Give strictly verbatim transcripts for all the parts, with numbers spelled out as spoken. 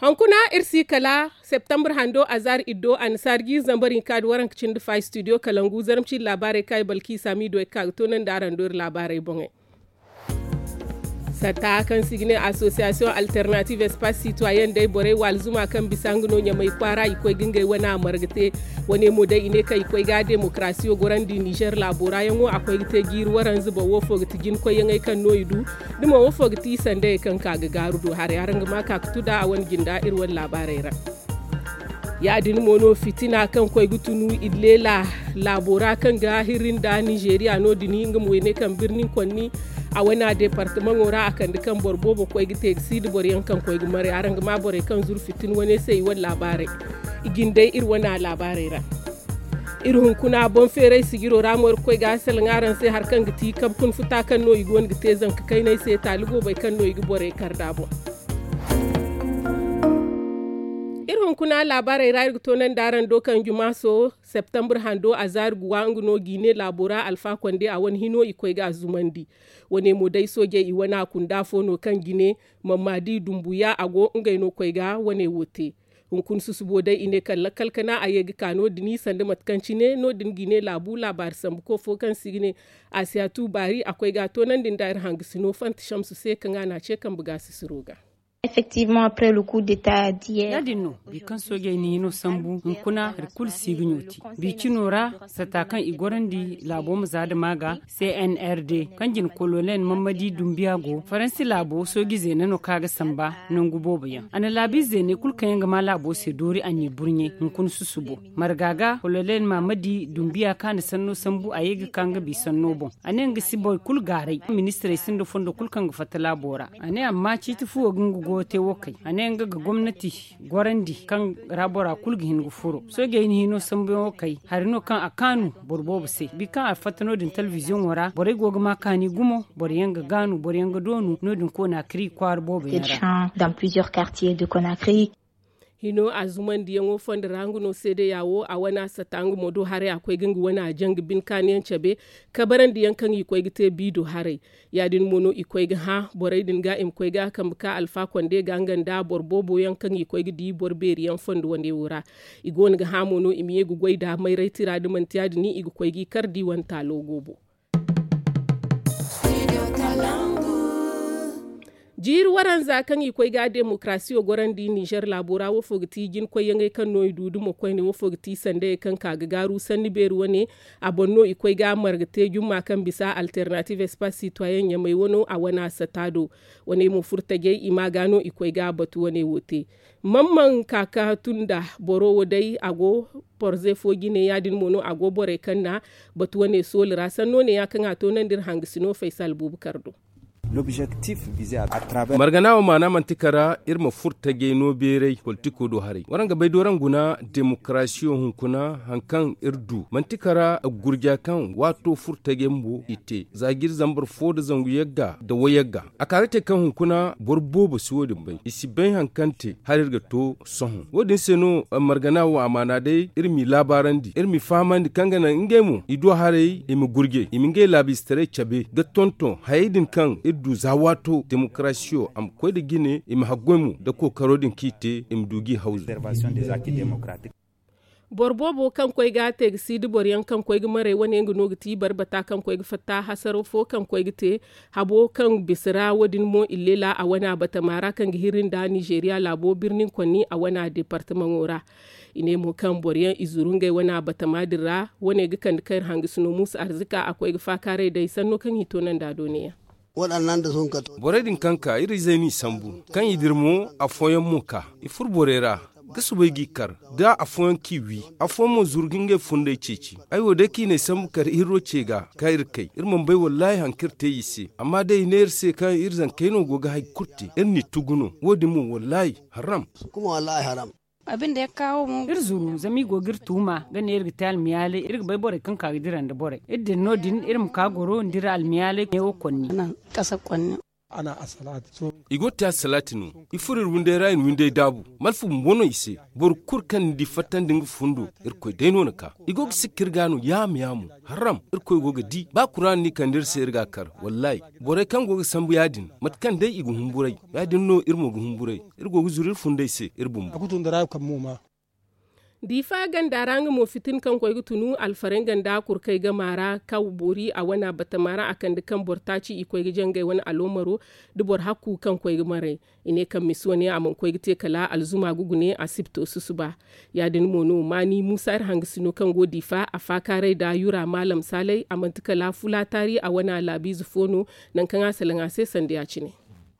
Hankuna irsi kala September hando azar iddo an sargi zambarin kad waran kicin da fai studio kalangu zarmci labarai kai balki sami do ka to nan daran dor labarai bonge. Sata kan signe association alternative espace citoyen dai bore walzuma kan bisanguno nya mai kwara ikoi gingai wana margate wani mo dai ine kai koi ga demokrasiyo goran di Niger labora yango akwai te gir waran zuba wofo gitigin koi yangai kan noyidu dimo wofo giti sande kan kaga garudo har yaran ma ka tuda a wani ginda irwan labarai ra ya din mono fitina kan koi gutunu idlela labora kan ga hirin da Nigeria no dini ngam wene kan birnin konni a wana departement ora akan dukan borbobo ko gite sid bor yankan ko gumare arang ma bore kan zur fitin wane sai wal labare iginde ir wana labare ra irhun kuna bon fere sigiro ramor ko ga sel ngaran sai har kan giti kab kun futa kan no igon gite zan kai nai sai taligo bai kan no igi bore kardabo irhun kuna labare ra to nan daran dokan jumaso September hando azar guwangu no gine labora alfa konde a wani hino ikoi ga zumandi wani modai soje i wana kunda fono kan gine mamadi dumbuya ago ngai no koi ga wani wote hunkun su subodai ine kala kalkana ayegi kano dini sande matkanci ne no din gine labu labar sambu ko fokan sigine asiatu bari akwai ga to nan din dair hangisino fant shamsu se kan ana ce kan buga su siroga. Effectivement, après le coup d'état d'hier. Yadino, bi kan soge ni no sambu nkuna rikul signyoti. Bi kinora satakan igorandi labo muzada maga C N R D kanjin kololen Mamadi Dumbiago Faransi labo sogi zene no kaga samba nan gubobiya. Ana labi zene kul kayanga ma labo se dori anyi burnye nkun susubo. Margaga kololen Mamadi Dumbia kan sanno sambu ayega kanga bi sanno bon. Ane ngisi boy kul garai ministre sindo fondo kul kanga fatala bora. Ane amma chitifu ogungu gote wokai ane nga ga gwamnati gorandi kan rabora kulgi hingu furo so ge ni hino sambe wokai harino kan akanu borbo bse bi kan afatano din television wara bore gogma kani gumo bore yanga ganu bore yanga donu no din ko na kri kwar bobe yara dans plusieurs quartiers de Conakry. Hino azuman di yango fond rangu no sede yawo a wana satangu modo hare akwai gangu wana jang bin kaniyan chabe kabaran di yankan ikwai gite bido hare yadin mono ikwai ga ha borai din ga im kwai ga kam ka alfa konde gangan da borbobo yankan ikwai gidi borberi yan fond wande wura igon ga ha mono imiye gugwai da mai raitira di mantiya ni ikwai gi kardi wanta logobo jir waran zakan yi koi ga demokrasiyo goran di Niger labora wo fogti jin koy yangai kan noy dudu mo koy ne wo fogti sande kan kaga garu sanni beru wane abonno i koy ga margate jumma kan bisa alternative espace citoyen ya mai wono a wana satado wane mo furtage ima gano i koy ga batu wane wote mamman kaka tunda boro wodai ago porze fogine yadin mono ago bore kanna batu wane solra sanno ne ya kan ato nan dir hangisino Faisal Bubukardo. L'objectif visé à travers marganawa mana mantikara irma furta geno bere politiko do hari waranga bai doran guna demokrasiyo hunkuna hankan irdu mantikara gurja kan wato furta gembo ite zagir zambar foda zangu yagga da wayagga akarate kan hunkuna borbo baswodin bai isi bai hankante harirga to sohun wodin seno marganawa amana dai irmi labarandi irmi famandi kangana ngemu ido hare imi gurge imi nge labistere chabe da tonton hayidin kan du zawato demokrasiyo am koy de gine im hagwemu da ko karodin kite im dugi hausa observation des acquis démocratiques borbobo kan koy ga te sidi boryan kan koy mare woni ngono giti barbata kan koy fatta hasaro fo kan koy gite habo kan bisra wadin mo illela a wana batamara kan gihirin da Nigeria labo birnin konni a wana departement ora ine mo kan boryan izurungai wana batamadira woni ga kan kai hangisno musu arzika akwai fa kare dai sanno kan hito nan da duniya waɗannan da sun kato. Boredin kanka iri zaini sambu kan idirmo a foyan muka ifur borera gasu bai gikar da a foyan kiwi a foyan mo zurgin ga funde ceci aiwo da ki ne sambu kar iro ce ga ka irkai irman bai wallahi hankir te yise amma dai ne irse kan irzan kaino goga hay kurti irni tuguno wodi mu wallahi haram kuma wallahi haram abin da ya kawo mu irzuru zami gogir tuma gane irga ta almiyale irga bai bore kan kaga diran da bore idin nodin irin ka goro ndira almiyale ne o konni nan kasa konni ana asalati so igota salatinu ifurir wunde rayin wunde dabu malfu mono ise bor kurkan di fatan dingu fundu irko deno naka igog sikirganu yam yamu haram irko goga di ba kuran ni kandir se irga kar wallahi bore kan goga sambu yadin matkan dai igu humburai yadin no irmo gu humburai irgo gu zurir funde se irbum akutun da rayu kan mu ma difa ganda ranga mo fitin kan koy tunu alfaren ganda kur kai ga mara kaw bori a wana batamara akan de kan bortaci ikoy ga jangai wani alomaro dubor hakku kan koy ga mare ine kan misone amon koy ga te kala alzuma gugune asipto susuba ya din mono mani musa ir hangisino kan go difa a fakare da yura malam salai amantuka la fula tari a wana labizu fono nan kan asalin ase sande ya cine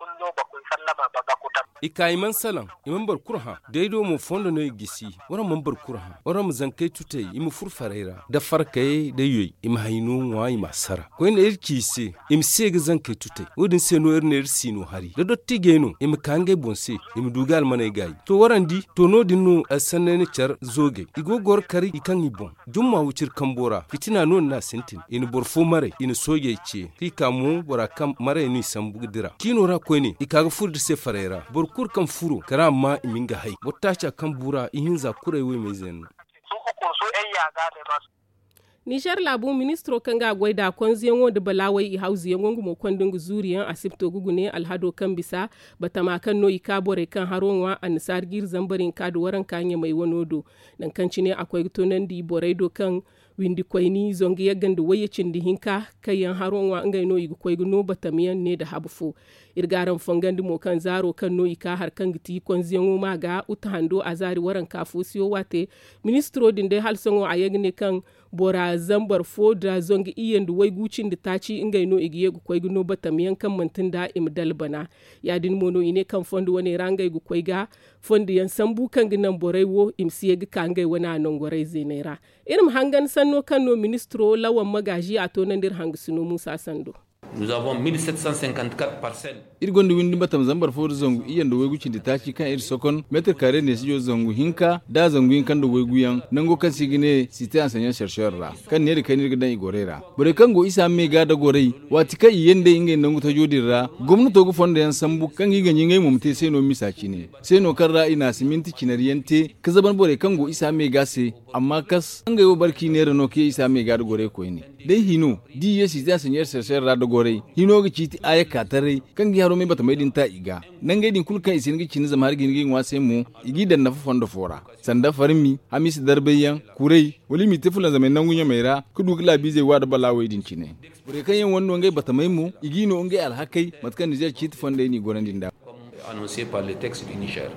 ika iman salam iman bar kurha daido mu fondo no gisi wara man bar kurha wara mu zankai tutai imu furfareira da farkai da yoyi im hainu wa ima sara ko ina irki se im sege zankai tutai wodin se no erne irsino hari da dotti geno im kange bonse im dugal manai gai to warandi to no dinno asanne char zoge igogor kari ikan ibon jumma wucir kambora fitina non na sentin in borfo mare in soge ce fika mu bora kam mare ni sambu dira kino ra ko ni ikaga furdi se farera bor kur kan furo kara ma iminga hai wata cha kan bura ihinza kurewe mai zen su uku su yan yaga ne masu Nijar labu ministro kanga gwaida konziyango da balawai i hauzi yango mo kwandin zuriyan asipto gugune alhado kan bisa batama kan no ikabore kan haronwa ansar gir zambarin kadu waran kanya mai wanodo dan kancine akwai tonan di boredo kan windi koyni zongi yaganda wayecin di hinka kayan haronwa ngai no igu koygu no batamiyan ne da habufo irgaran fongandi mo kan zaro kan no ika har kan giti konziyango maga utahando azari waran kafosiyo wate ministro din de halsongo ayegne kan bora zambar foda zongi iyendu wai gucin da taci ingai no igiye gu koy no batamiyan kan mantin da im dalbana yadin mono ine kan fondo wani rangai gu koy ga fondi yan sambu kan ginan borai wo im siye ga kangai wana non gorai zenera irim hangan sanno kan no ministro lawan magaji a to nan dir hangsuno Musa Sando. Nous avons mille sept cent cinquante-quatre parcelles. Irgonde windi batam zambar for zongu iyando wegu cindi taci kan ir sokon meter carré ne sijo zongu hinka da zongu hinkan do wegu yan nango kan sigine cité enseignant chercheur ra kan ne kan ir gidan igorera bore kan go isa me ga da gorei wati kai yende inge nangu ta jodirra gomnato go fonde yan sambu kan giga nyingai mumte sai no misaci ne sai no kan ra ina siminti cinariyante kazaban bore kan go isa me ga se amma kas an ga yo barki ne rano ke isa me ga da gore ko ne dai hino di ye cité enseignant chercheur ra da gore hino ga citi aya katare kan gi haro me bata maidin ta iga nan ga din kulkan isin gi cin zama har gin gi wase mu igi dan na fondo fora sanda farmi hamis darbeyan kurei wali mi tefulan zaman nan gunya maira kudu gila bize wa da balawai din cine bure kan yan wannan ngai bata mai mu igi no ngai alhakai matkan Niger citi fonda ni goran din da annoncé par le texte du Niger.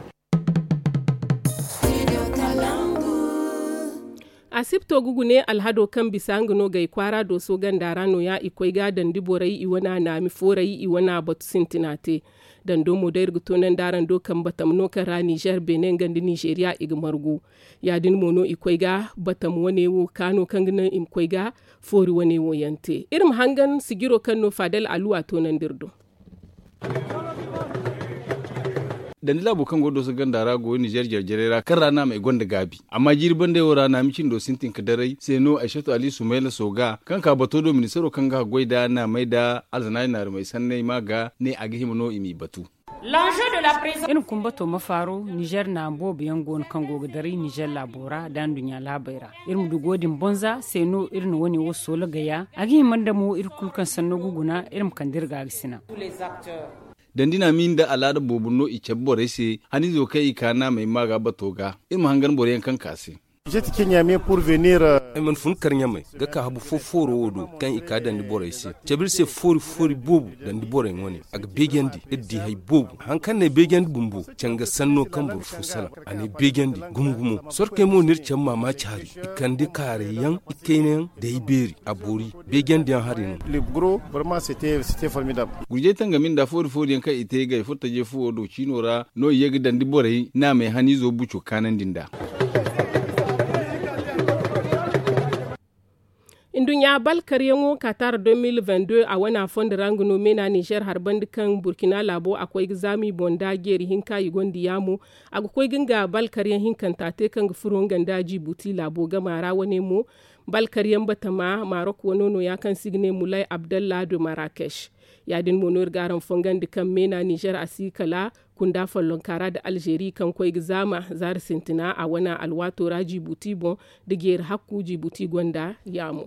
asipto gugune alhado kan bisangino gai kwara do so gandara no ya ikoi ga dan diborai iwana na mi forai iwana batu sintinate dan do modai ruguto nan daran do kan batam no kan ra Niger Benin gandi Nigeria igmargu ya din mono ikoi ga batam wane wo kano kan gnan im koi ga fori wane wo yante irim hangan sigiro kan no fadal aluwa to nan dirdo dan labo kan godo su gandara go Niger jerjerera kan rana mai gonda gabi amma jirban da yora na micin do sintin kadarai sai no Aishatu Ali Sumaila Soga kan ka bato do ministero kan ga goida na mai da alzanai na mai sannai maga ne a gihimo no imi batu l'enjeu de la présence in kumbato mafaro Niger na bo biyan gon kan go dari Niger labora dan dunya labaira irin du godin bonza sai no irin wani waso lagaya a gihimman da mu irkul kan sanno guguna irin kan dirga gisina dandina min da alada bobunno ice bore se hani zo kai kana mai maga batoga in hangan bore kan kase jeti kenya me pour venir e man fun karnya mai ga ka habu foforo wodo kan ika dan di bore se cebir se fori fori bobu dan di bore ngoni aga begendi eddi hay bobu hankan ne begendi bumbu canga sanno kan bur fusala ani begendi gumgumo sorke mo nir chamma ma chari ikandi kare yan ikenen da iberi abori begendi an harin le gros vraiment c'était c'était formidable gurje tanga min da fori fori yan kai ite ga futta je fu wodo chinora no yegi dan di bore na mai hani zo bucu kanan dinda Indunya balkar yango Qatar deux mille vingt-deux a wana fond ranguno mena Niger harban kan Burkina Labo akwai gizami bonda geri hinka yigondi yamu akwai ginga balkar yan hinkan tate kan furon ganda Djibouti Labo gamara wane mu balkaryan batama Maroc wonono ya kan signe Mulai Abdallah de Marrakesh yadin monor garan fongan kan mena Niger asikala kunda fallon kara da Algeria kan koi gizama zar sintina a wana alwato raji buti bon digiyar hakku jibuti gwanda yamu.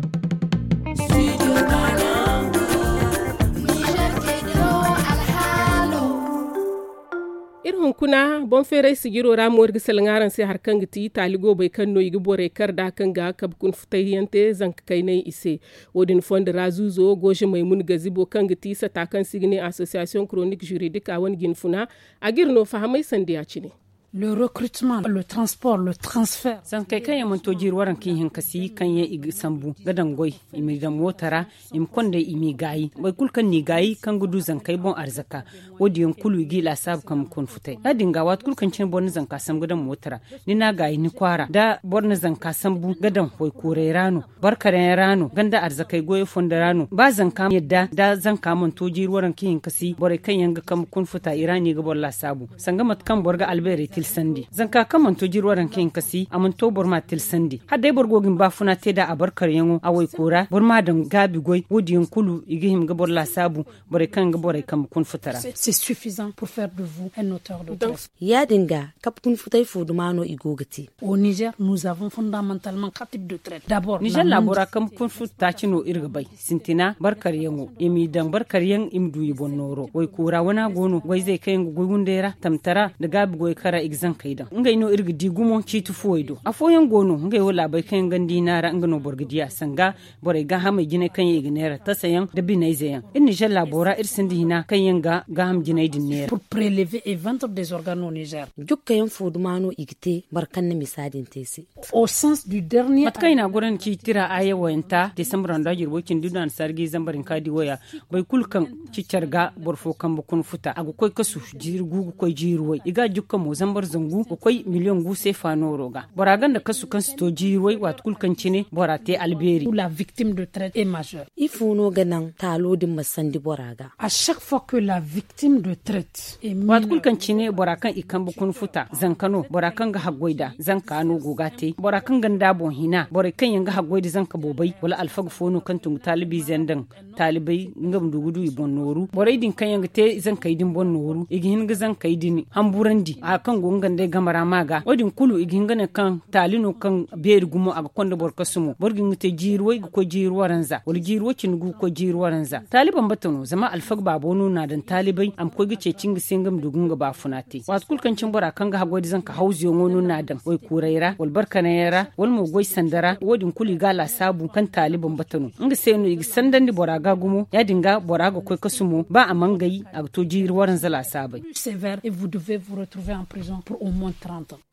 Irin kuna bon fere sigiro ramuwar gisal ngaran sai harkan giti taligo bai kan no yigi bore kar da kan ga kab kun futayante zanka kai nei ise wodin fond razuzo goje maimun gazibo kan giti sa ta kan sigine association chronique juridique a wan ginfuna agirno fahamai sandiya cine. Le recrutement, le transport, le transfert. San kai kan yaman to jir waran kin hin kasi kan ya igi sambu gadan goy imi da motara im konde imi gayi bai kulkan ni gayi kan gudu zan kai bon arzaka wodi yan kulu gi la sab kam kon futai da dinga wat kulkan cin bon zan ka sam gadan motara ni na gayi ni kwara da borna zan ka sambu gadan hoy kore rano barkaren rano ganda arzakai goye fonda rano ba zan ka yadda da zan ka man to jir waran kin kasi bore kan yanga kam kon futa irani ga bolla sabu sanga mat kan borga albere tilsandi zanka kaman to jirwaran kin kasi aman to borma tilsandi hadai borgogin bafuna teda a barkar yango awai kora borma dan gabi goy wodiyin kulu igihim ga borla sabu bore kan ga bore kam kun futara c'est suffisant pour faire de vous un auteur de droit. Ya dinga kap kun futai fodumano igogati. Au Niger nous avons fondamentalement quatre types de traite. D'abord Niger labora kam kun futa cino irga bai sintina barkar yango imi dan barkar yang imdu yibonnoro wai kora wana gono wai zai kai gugundera tamtara da gabi goy kara exan kaida ngai no irga digumo citu foido afoyan gono ngai wala bai kan gandi nara ngano borgidiya sanga bore ga ha mai gine kan yi ginera ta sayan da binai zayan in Niger labora irsindi hina kan yanga ga ham ginai dinera pour prélever et vendre des organes au Niger jukka yan fodumano igite barkan na misadin tesi au sens du dernier matkai na guran ki tira ayawanta December da jirbokin dudan sargi zambarin kadi waya bai kulkan cicarga borfo kan bukun futa agu koi kasu jirgu koi jiruwai iga jukka mo zambar zangu koi miliyon gu sai fanoro ga boragan da kasu kan sto jiruwai wat kulkan cine borate alberi la victime de traite est majeure ifuno ganan talo din masandi boraga à chaque fois que la victime de traite est wat kulkan cine borakan ikan bukun futa zankano borakan ga haggoida zankano gogate borakan ganda bon hina borakan yanga haggoida zanka bobai wala alfag fono kan tung talibi zendan talibai ngam dugudu ibon noru borai din kan yanga te zanka idin bon noru igihin ga zanka idin hamburandi a kan gongan dai gamara maga wadin kulu igihin ga kan talino kan beer gumo aga konda borkasumo borgin te jirwai ko jirwaranza wal jirwo gu ko jirwaranza taliban batano zama alfag babono na dan talibai am ko gice cinga singam dugunga ba funati wat kulkan cin bora kan ga hagwadi zanka hauziyo ngono na dan wai kuraira wal barkana yara wal mo goy sandara wadin kuli gala sabu kan taliban batano inga seno igi sandandi bora ga gumo ya dinga bora ga koy kasumo ba amangayi aga to jirwaranza la sabai sévère et vous devez vous retrouver en prison pour au moins trente ans.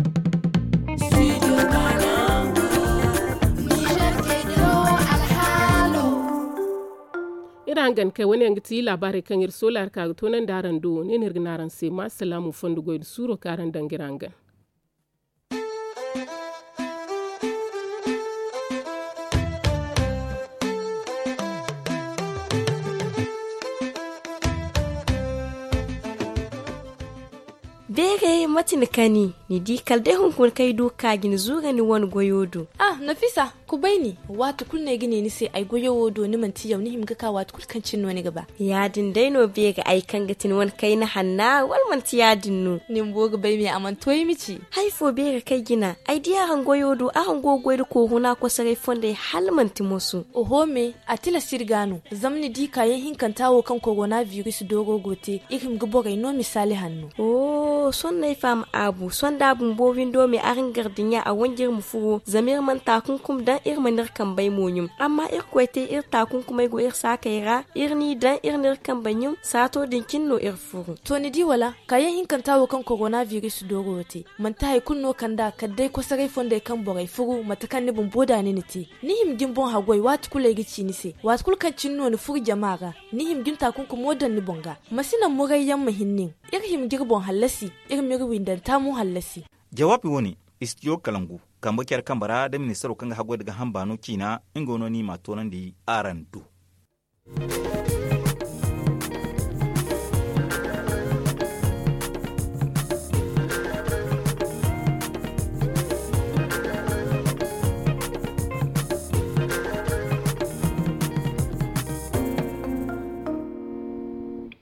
Irangan kai wani yangi ti labarai kan yir solar ka tonan daran do ne nirginaran sai ma salamu fondu goyi suro karan dangirangan. Bere matin kani ni di kalde hun kun kai do kagin zuga ni wani goyodo. Ah Nafisa ku baini watu kulne gine ni sai ai goyodo ni man tiyau ni himga ka watu kulkan cinno ni gaba. Ya din dai no bega ai kan gatin wani kai na hanna wal man tiya dinnu. Ni mboga bai mi aman toyi mici. Haifo bega kai gina ai diya han goyodo a han gogoydo ko huna ko sarai fonde halman timosu. Oho me atila sirgano zamni di kayan hinkan tawo kan coronavirus dogo gote ikim ga bogai no misali hannu. Oh son na fam abu son da bun bovin do me arin gardinya a wangir mu furo zamir man takunkum dan ir manir kan bai monyum amma ir kwete ir takunkum ai go ir sakaira ir ni dan ir nir kan banyum sato dinkin no ir furo to ni di wala kayan hin kan tawo kan coronavirus dogo wote man ta hay kunno kan da kadai ko sarai fonde kan bogai furo matakan ni bun boda ni niti ni him gin bon hagoi wat kule gici ni se wat kul kan cinno ni furu jama'a ni him gin takunkum modan ni bonga masina murai yan mahinnin ir him girbon halasi irin miri windan tamu hallasi. Jawabi wani istiyo kalangu kan bakiyar kambara da ministar kan hagwa daga hambano kina ingono ni matonan di aran du.